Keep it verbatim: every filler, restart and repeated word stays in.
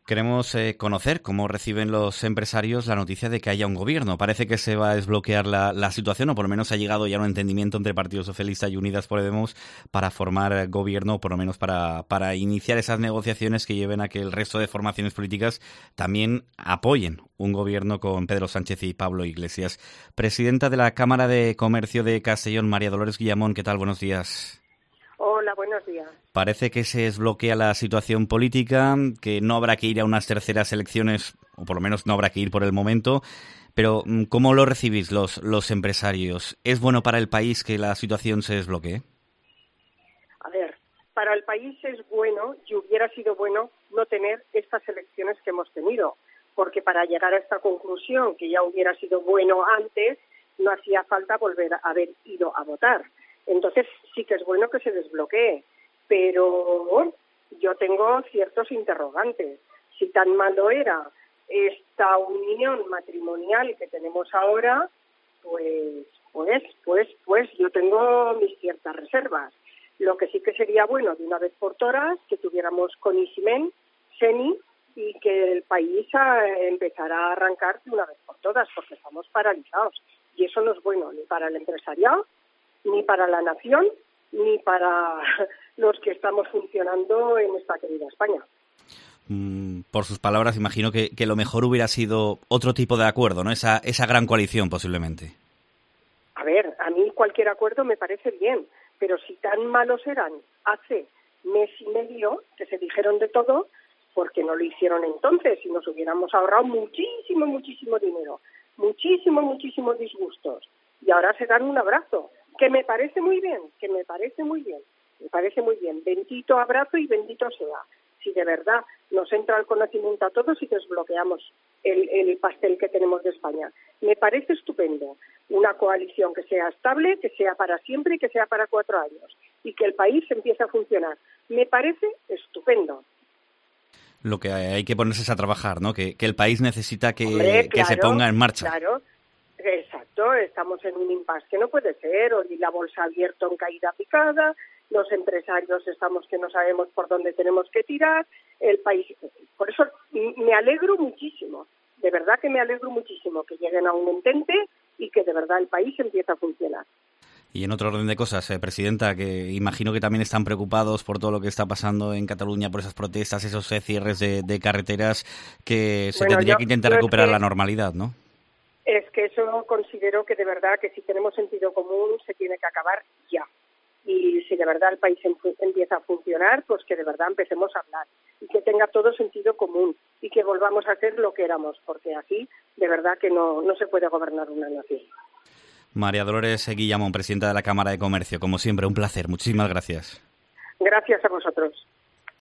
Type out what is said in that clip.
Queremos eh, conocer cómo reciben los empresarios la noticia de que haya un gobierno. Parece que se va a desbloquear la, la situación, o por lo menos ha llegado ya un entendimiento entre Partido Socialista y Unidas Podemos para formar gobierno, o por lo menos para, para iniciar esas negociaciones que lleven a que el resto de formaciones políticas también apoyen un gobierno con Pedro Sánchez y Pablo Iglesias. Presidenta de la Cámara de Comercio de Castellón, María Dolores Guillamón, ¿qué tal? Buenos días. Hola, buenos días. Parece que se desbloquea la situación política, que no habrá que ir a unas terceras elecciones, o por lo menos no habrá que ir por el momento. Pero, ¿cómo lo recibís los, los empresarios? ¿Es bueno para el país que la situación se desbloquee? A ver, para el país es bueno y hubiera sido bueno no tener estas elecciones que hemos tenido, porque para llegar a esta conclusión, que ya hubiera sido bueno antes, no hacía falta volver a haber ido a votar. Entonces sí que es bueno que se desbloquee, pero yo tengo ciertos interrogantes. Si tan malo era esta unión matrimonial que tenemos ahora, pues, pues, pues, pues yo tengo mis ciertas reservas. Lo que sí que sería bueno de una vez por todas que tuviéramos CONICIMEN, SENI, y que el país a, empezara a arrancar de una vez por todas, porque estamos paralizados. Y eso no es bueno ni para el empresariado, ni para la nación, ni para los que estamos funcionando en esta querida España. Mm, por sus palabras, imagino que, que lo mejor hubiera sido otro tipo de acuerdo, ¿no? Esa, esa gran coalición, posiblemente. A ver, a mí cualquier acuerdo me parece bien, pero si tan malos eran hace mes y medio, que se dijeron de todo, ¿por qué no lo hicieron entonces? Si nos hubiéramos ahorrado muchísimo, muchísimo dinero, muchísimo, muchísimos disgustos, y ahora se dan un abrazo. Que me parece muy bien, que me parece muy bien, me parece muy bien. Bendito abrazo y bendito sea. Si de verdad nos entra el conocimiento a todos y desbloqueamos el, el pastel que tenemos de España. Me parece estupendo. Una coalición que sea estable, que sea para siempre y que sea para cuatro años. Y que el país empiece a funcionar. Me parece estupendo. Lo que hay que ponerse es a trabajar, ¿no? Que, que el país necesita que, Hombre, claro, que se ponga en marcha. Claro. Exacto, estamos en un impasse que no puede ser, hoy la bolsa ha abierto en caída picada, los empresarios estamos que no sabemos por dónde tenemos que tirar, el país... Por eso me alegro muchísimo, de verdad que me alegro muchísimo que lleguen a un entente y que de verdad el país empiece a funcionar. Y en otro orden de cosas, eh, Presidenta, que imagino que también están preocupados por todo lo que está pasando en Cataluña, por esas protestas, esos eh, cierres de, de carreteras, que se bueno, tendría yo, que intentar recuperar es que... la normalidad, ¿no? Es que eso considero que de verdad que si tenemos sentido común se tiene que acabar ya. Y si de verdad el país empieza a funcionar, pues que de verdad empecemos a hablar y que tenga todo sentido común y que volvamos a ser lo que éramos, porque así de verdad que no, no se puede gobernar una nación. María Dolores Guillamón, presidenta de la Cámara de Comercio, como siempre, un placer. Muchísimas gracias. Gracias a vosotros.